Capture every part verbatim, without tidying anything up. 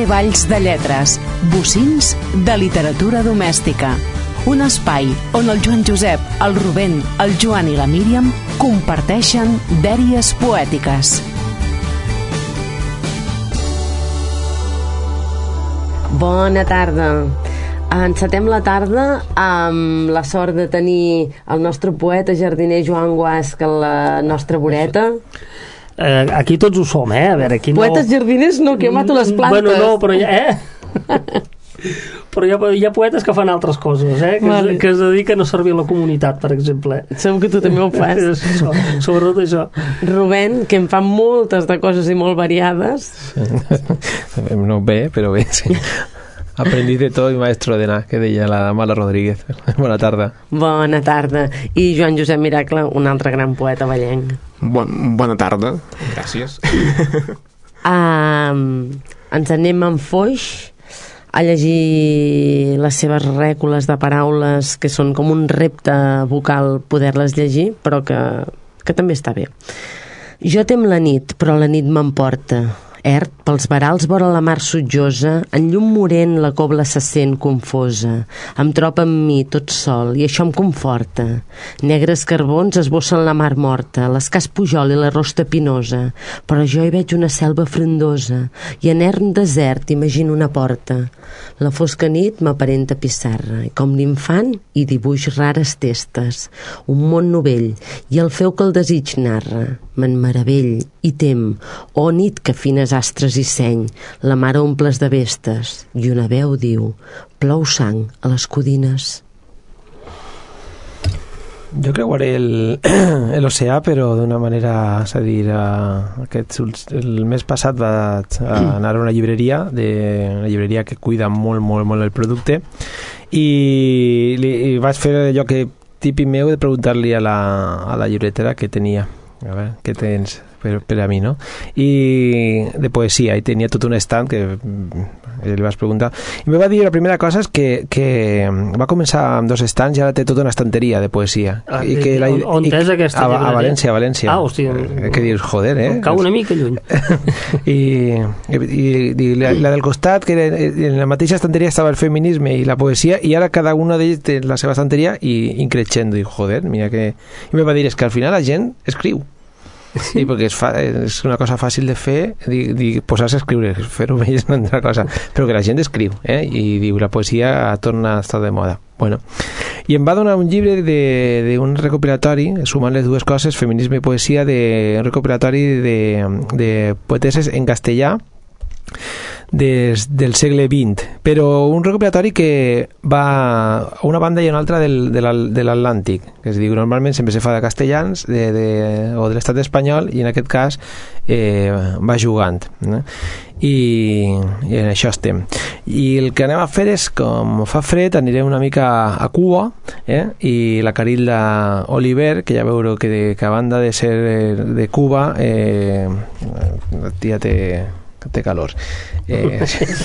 Valls de Lletres, bocins de literatura domèstica. Un espai on el Joan Josep, el Rubén, el Joan i la Míriam comparteixen dèries poètiques. Bona tarda. Encetem la tarda amb la sort de tenir el nostre poeta jardiner Joan Guasc a la nostra voreta. Eh, aquí tots ho som, eh? A veure, aquí no... Poetes jardiners no, que mato les plantes. Bueno, no, però ja... Eh? Però hi ha, hi ha poetes que fan altres coses, eh? Que, vale. es, que es dediquen a servir la comunitat, per exemple. Segur que tu també ho fas. Això, sobretot això. Rubén, que en fa moltes de coses i molt variades. No bé, però bé, sí. Aprendiz de todo y maestro de nada, que deia la Mala Rodríguez. Bona tarda. Bona tarda. I Joan Josep Miracle, un altre gran poeta vallenc. Bon, bona tarda. Gràcies. um, ens anem amb Foix a llegir les seves rècules de paraules, que són com un repte vocal poder-les llegir, però que, que també està bé. Jo tem la nit, però la nit m'emporta. Ert, pels verals vora la mar sutjosa, en llum morent la cobla se sent confosa. Em troba amb mi tot sol i això em conforta. Negres carbons esbossen la mar morta, l'escàs pujol i la rosta pinosa, però jo hi veig una selva frondosa i en erm desert imagino una porta. La fosca nit m'aparenta pissarra i com l'infant hi dibuix rares testes. Un món novell i el feu que el desig narra. Me'n meravell i tem, oh nit que fines astres i seny, la mar omples de vestes, i una veu diu, plou sang a les codines. Jo creuaré l'oceà, però d'una manera, és a dir, aquest, el mes passat vaig anar a una llibreria, de, una llibreria que cuida molt, molt, molt el producte, i, i vaig fer allò que típic meu de preguntar-li a la, a la llibretera què tenia. A veure, què tens per, per a mi, no? I de poesia, i tenia tot un estand que li vas preguntar, i em va dir la primera cosa és que, que va començar amb dos estands i ara té tota una estanteria de poesia. Ah, I que la, on i, és aquesta a, a València, a València. Ah, hòstia. Eh, que dius, joder, eh? Cau una mica lluny. I, i, i la, la del costat, que era, en la mateixa estanteria estava el feminisme i la poesia, i ara cada una d'ells té la seva estanteria i increixendo, i joder, mira que... I em va dir, és que al final la gent escriu. Sí, perquè és, fa, és una cosa fàcil de fer, di, di, posar-se a escriure, fer-ho bé és una altra cosa, però que la gent escriu, eh? I diu, la poesia torna a estar de moda. Bueno, i em va donar un llibre d'un recopilatori, sumant les dues coses, feminisme i poesia, de un recopilatori de, de poeteses en castellà des del segle vint, però un recopilatori que va a una banda i a una altra del, de l'Atlàntic, que es diu, normalment sempre se fa de castellans de, de, o de l'estat espanyol, i en aquest cas eh, va jugant, no? I, i en això estem. I el que anem a fer és, com fa fred, anirem una mica a Cuba, eh? I la Carilda Oliver, que ja veureu que, de, que a banda de ser de Cuba, eh, ja té té calor. Eh, és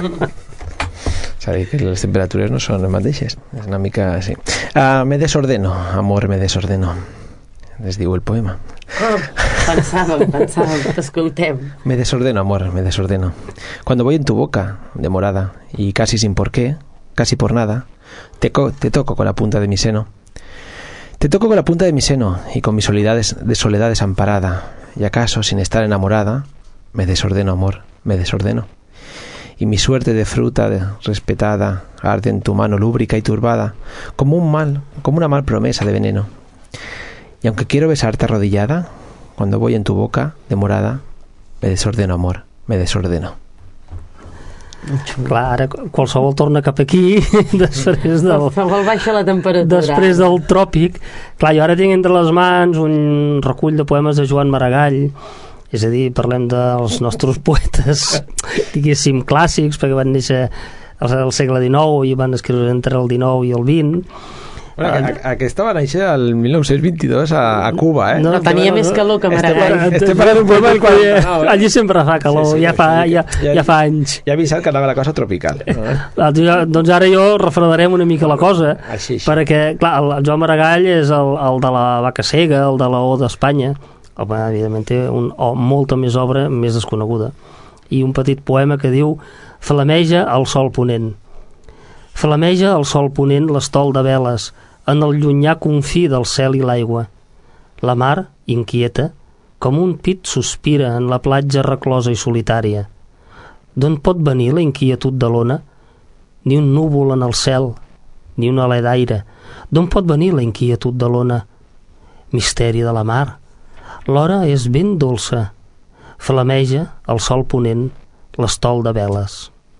a dir, que les temperatures no són les mateixes. És una mica així. Uh, me desordeno, amor, me desordeno. Es diu el poema. Oh, pensàvem, pensàvem, t'escoltem. Me desordeno, amor, me desordeno. Cuando voy en tu boca, demorada, y casi sin por qué, casi por nada, te, co te toco con la punta de mi seno. Te toco con la punta de mi seno y con mi soledad, de soledad desamparada, y acaso, sin estar enamorada, me desordeno, amor, me desordeno. Y mi suerte de fruta de, respetada arde en tu mano lúbrica y turbada, como un mal, como una mal promesa de veneno. Y aunque quiero besarte arrodillada, cuando voy en tu boca, demorada, me desordeno, amor, me desordeno. Clar, ara qualsevol torna cap aquí després del... Qualsevol baixa la temperatura. Després del tròpic. Clar, jo ara tinc entre les mans un recull de poemes de Joan Maragall. És a dir, parlem dels nostres poetes, diguéssim, clàssics, perquè van néixer al segle dinou i van escriure entre el dinou i el vint. Bueno, aquesta va néixer el mil nou-cents vint-i-dos a, a Cuba, eh? No, no tenia no, més calor que Maragall. Estem parlant d'un poema del qual... No, eh? Allí sempre fa calor, sí, sí, ja, fa, ja, ja, ja fa anys. Ja he avisat que anava la cosa tropical. No? Doncs ara jo refredarem una mica la cosa, així, així. Perquè, clar, el Joan Maragall és el, el de la Vaca Cega, el de la O d'Espanya. Home, evidentment té un, o molta més obra més desconeguda. I un petit poema que diu Flameja el sol ponent. Flameja el sol ponent l'estol de veles en el llunyà confí del cel i l'aigua. La mar, inquieta, com un pit sospira en la platja reclosa i solitària. D'on pot venir la inquietud de l'ona? Ni un núvol en el cel, ni un alè d'aire. D'on pot venir la inquietud de l'ona? Misteri de la mar. L'hora és ben dolça. Flameja el sol ponent l'estol de veles.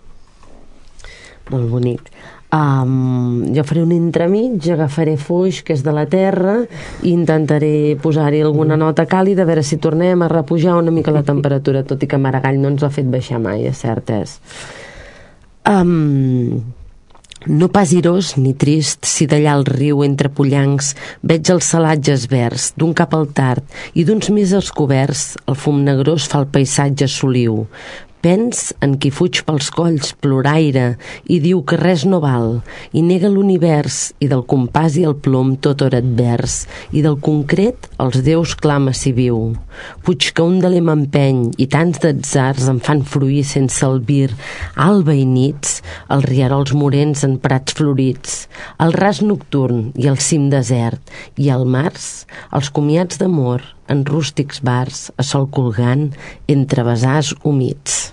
Molt bonic. Um, jo faré un entremig, agafaré Foix, que és de la terra, i intentaré posar-hi alguna nota càlida, a veure si tornem a repujar una mica la temperatura, tot i que Maragall no ens ha fet baixar mai, és cert és. Um, no pas irós ni trist, si d'allà al riu entre pollancs veig els salatges verds d'un cap al tard i d'uns més als coberts, el fum negrós fa el paisatge soliu. Pens en qui fuig pels colls, ploraire, i diu que res no val, i nega l'univers, i del compàs i el plom tot hora advers, i del concret els déus clama si viu. Puig que un deler m'empeny, i tants d'atzars em fan fruir sense albir, alba i nits, els rierols morents en prats florits, el ras nocturn i el cim desert, i al març, els comiats d'amor, en rústics bars, a sol colgant, entre besars humits.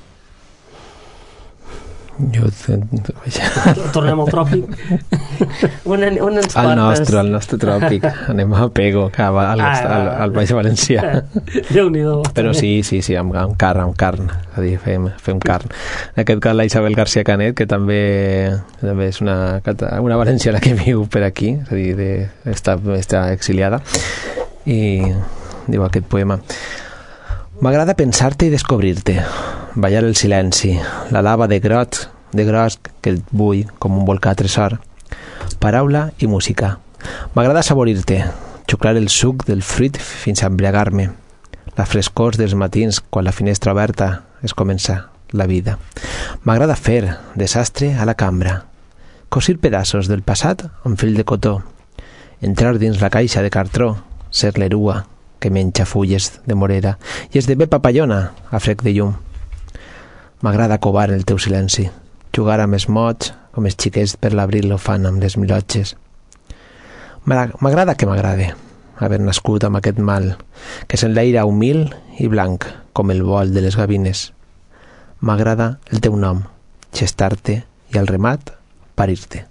Jo... Tornem al tròpic. On, on ens portes? El nostre, el nostre tròpic. Anem a Pego, que va al, al, al Baix Valencià. Déu-n'hi-do. Però sí, sí, sí, amb, amb carn, amb carn. És a dir, fem, fem carn. En aquest cas la Isabel García Canet, que també, també és una, una valenciana que viu per aquí, és a dir, de, està, està exiliada, i diu aquest poema: m'agrada pensar-te i descobrir-te, ballar el silenci, la lava de grots, de gros que et bull com un volcà tresor, paraula i música. M'agrada saborir-te, xuclar el suc del fruit fins a embriagar-me, la frescor dels matins quan la finestra oberta es comença la vida. M'agrada fer desastre a la cambra, cosir pedaços del passat amb fil de cotó, entrar dins la caixa de cartró, ser l'erua que menja fulles de morera i esdevé papallona a frec de llum. M'agrada covar el teu silenci, jugar amb els mots com els xiquets per l'abril ho fan amb les milotges. M'agrada que m'agrade haver nascut amb aquest mal que s'enlaira humil i blanc com el vol de les gavines. M'agrada el teu nom, gestar-te i al remat parir-te.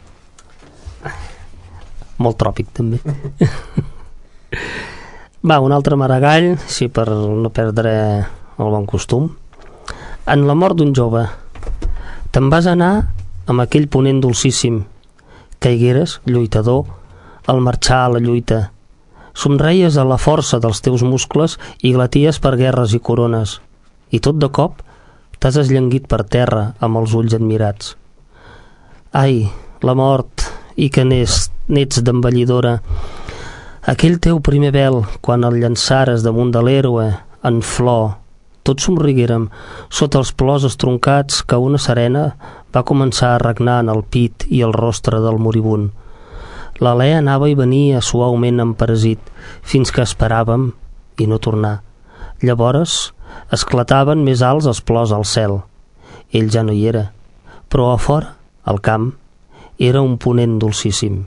Molt tròpic també. Va, un altre Maragall, sí, per no perdre el bon costum. En la mort d'un jove, te'n vas anar amb aquell ponent dolcíssim. Caigueres, lluitador, al marxar a la lluita. Somreies a la força dels teus muscles i glaties per guerres i corones. I tot de cop t'has esllenguit per terra amb els ulls admirats. Ai, la mort, i que n'és, n'ets d'envellidora. Aquell teu primer vel, quan el llançares damunt de l'héroe, en flor, tots somriguérem sota els plors estroncats que una serena va començar a regnar en el pit i el rostre del moribund. L'alè anava i venia suaument emparesit, fins que esperàvem i no tornar. Llavors esclataven més alts els plors al cel. Ell ja no hi era, però a fora, al camp, era un ponent dolcíssim.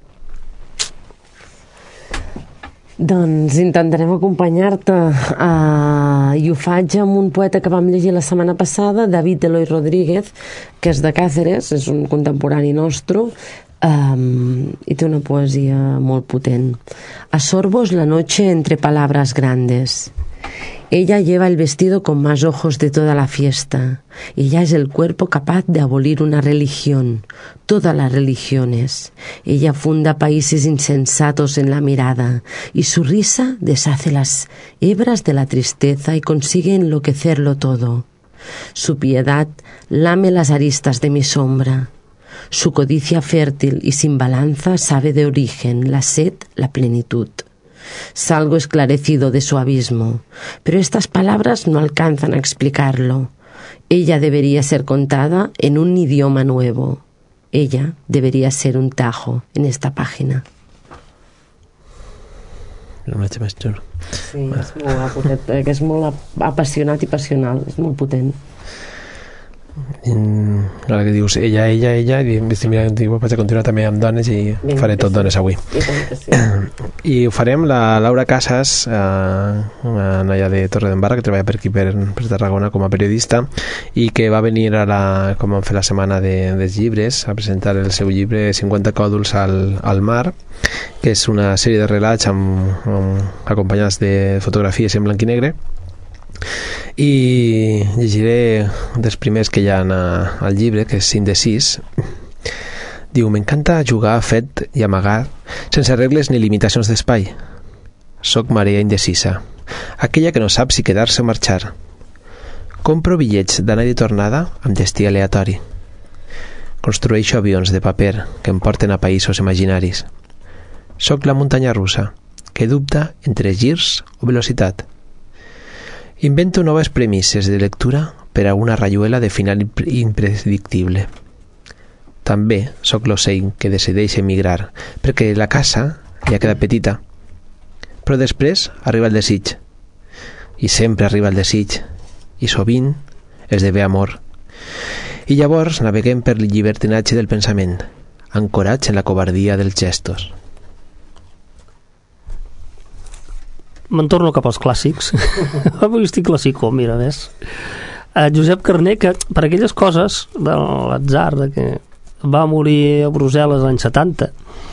Doncs intentarem acompanyar-te uh, i ho faig amb un poeta que vam llegir la setmana passada, David Eloy Rodríguez, que és de Càceres, és un contemporani nostre, um, i té una poesia molt potent. A sorbos la noche entre palabras grandes. Ella lleva el vestido con más ojos de toda la fiesta. Ella es el cuerpo capaz de abolir una religión, todas las religiones. Ella funda países insensatos en la mirada y su risa deshace las hebras de la tristeza y consigue enloquecerlo todo. Su piedad lame las aristas de mi sombra. Su codicia fértil y sin balanza sabe de origen la sed, la plenitud. Salgo esclarecido de su abismo, pero estas palabras no alcanzan a explicarlo. Ella debería ser contada en un idioma nuevo. Ella debería ser un tajo en esta página. No m'haig més xulo. Sí, és molt, que és molt apassionat i passional, és molt potent. ara que dius ella, ella, ella i estic mirant, diu, vaig a continuar també amb dones i Vinga, faré tot sí. dones avui Sí. i ho farem la Laura Casas, eh, una noia de Torredembarra que treballa per aquí per, per Tarragona com a periodista i que va venir a la, com vam fer la setmana de, dels llibres a presentar el seu llibre cinquanta còdols al, al mar, que és una sèrie de relats amb, amb, acompanyats de fotografies en blanc i negre, i llegiré dels primers que hi ha a, al llibre, que és Indecís. Diu: m'encanta jugar a fet i amagar sense regles ni limitacions d'espai. Soc marea indecisa, aquella que no sap si quedar-se o marxar. Compro bitllets d'anada i tornada amb destí aleatori. Construeixo avions de paper que em porten a països imaginaris. Soc la muntanya russa que dubta entre girs o velocitat. Invento noves premisses de lectura per a una rayuela de final impredictible. També sóc l'ocell que decideix emigrar perquè la casa li ha quedat petita. Però després arriba el desig. I sempre arriba el desig. I sovint esdevé amor. I llavors naveguem per el llibertinatge del pensament, ancorats en la covardia dels gestos. Me'n torno cap als clàssics. Avui estic clàssico, mira, ves. Uh, Josep Carner, que per aquelles coses de l'atzar, de que va morir a Brussel·les l'any setanta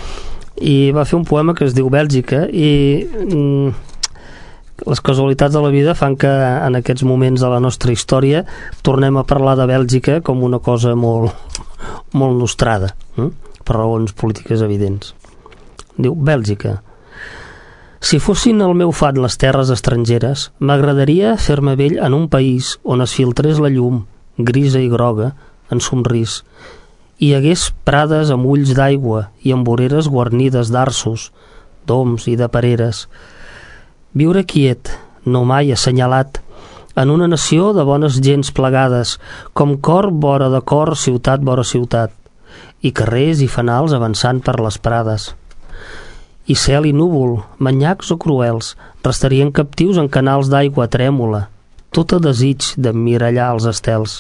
i va fer un poema que es diu Bèlgica, i mm, les casualitats de la vida fan que en aquests moments de la nostra història tornem a parlar de Bèlgica com una cosa molt, molt nostrada, eh? Per raons polítiques evidents. Diu: Bèlgica. Si fossin el meu fat les terres estrangeres, m'agradaria fer-me vell en un país on es filtrés la llum, grisa i groga, en somrís, hi hagués prades amb ulls d'aigua i amb voreres guarnides d'arços, d'oms i de pereres. Viure quiet, no mai assenyalat, en una nació de bones gents plegades, com cor vora de cor, ciutat vora ciutat, i carrers i fanals avançant per les prades. I cel i núvol, manyacs o cruels, restarien captius en canals d'aigua trèmola, tot a desig d'emmirallar els estels.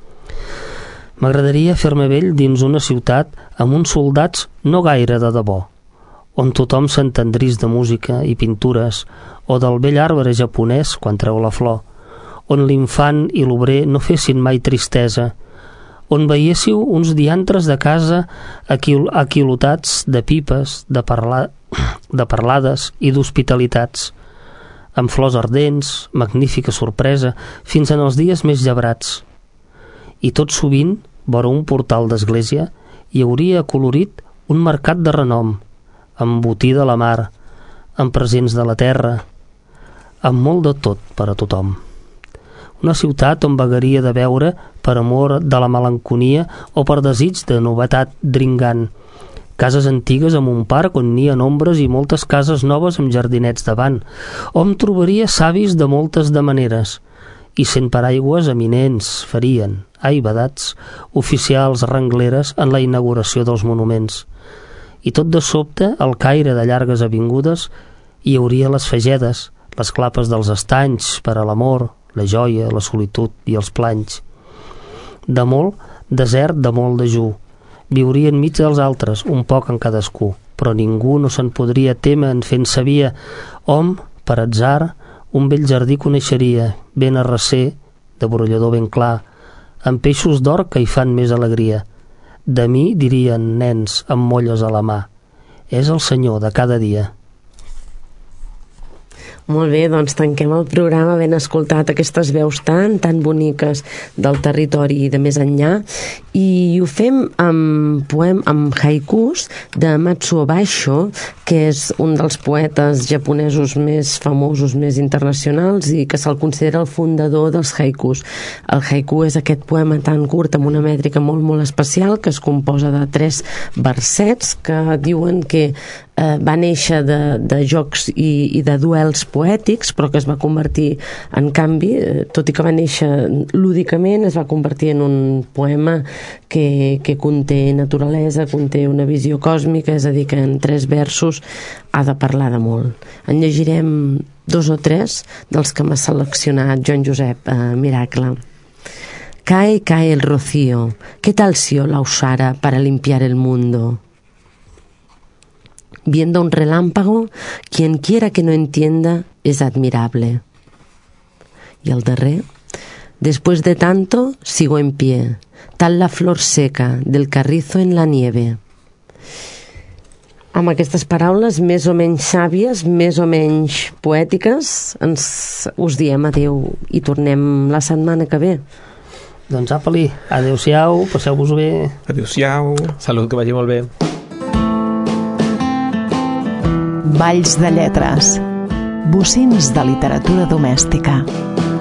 M'agradaria fer-me vell dins una ciutat amb uns soldats no gaire de debò, on tothom s'entendrís de música i pintures, o del vell arbre japonès quan treu la flor, on l'infant i l'obrer no fessin mai tristesa, on veiéssiu uns diantres de casa aquil aquilotats de pipes, de, parla de parlades i d'hospitalitats, amb flors ardents, magnífica sorpresa, fins en els dies més llebrats. I tot sovint, vora un portal d'església, hi hauria acolorit un mercat de renom, amb botí de la mar, amb presents de la terra, amb molt de tot per a tothom. Una ciutat on vagaria de veure per amor de la melanconia o per desig de novetat dringant. Cases antigues amb un parc on n'hi ha ombres i moltes cases noves amb jardinets davant, on trobaria savis de moltes de maneres, i cent paraigües eminents farien, ai vedats, oficials rengleres en la inauguració dels monuments. I tot de sobte, al caire de llargues avingudes, hi hauria les fagedes, les clapes dels estanys per a l'amor, la joia, la solitud i els planys. De molt, desert de molt dejú. Viuria enmig dels altres, un poc en cadascú, però ningú no se'n podria témer en fent sabia. Hom, per atzar, un vell jardí coneixeria, ben arrecer, de brollador ben clar, amb peixos d'or que hi fan més alegria. De mi dirien nens amb molles a la mà: és el senyor de cada dia. Molt bé, doncs tanquem el programa ben escoltat aquestes veus tan, tan boniques del territori i de més enllà, i ho fem amb, poem, amb haikus de Matsuo Basho, que és un dels poetes japonesos més famosos, més internacionals, i que se'l considera el fundador dels haikus. El haiku és aquest poema tan curt amb una mètrica molt, molt especial, que es composa de tres versets que diuen que eh, va néixer de, de jocs i, i de duels poètics, però que es va convertir, en canvi, eh, tot i que va néixer lúdicament, es va convertir en un poema que, que conté naturalesa, conté una visió còsmica, és a dir, que en tres versos ha de parlar de molt. En llegirem dos o tres dels que m'ha seleccionat Joan Josep eh, Miracle. Cae, cae el rocío. ¿Qué tal si yo la usara para limpiar el mundo? Viendo un relámpago, quien quiera que no entienda es admirable. Y el darrer, después de tanto, sigo en pie, tal la flor seca del carrizo en la nieve. Amb aquestes paraules més o menys sàvies, més o menys poètiques, ens us diem adeu i tornem la setmana que ve. Doncs apa-li, adeu-siau, passeu-vos bé. Adéu-siau. Salut, que vagi molt bé. Valls de lletres. Bocins de literatura domèstica.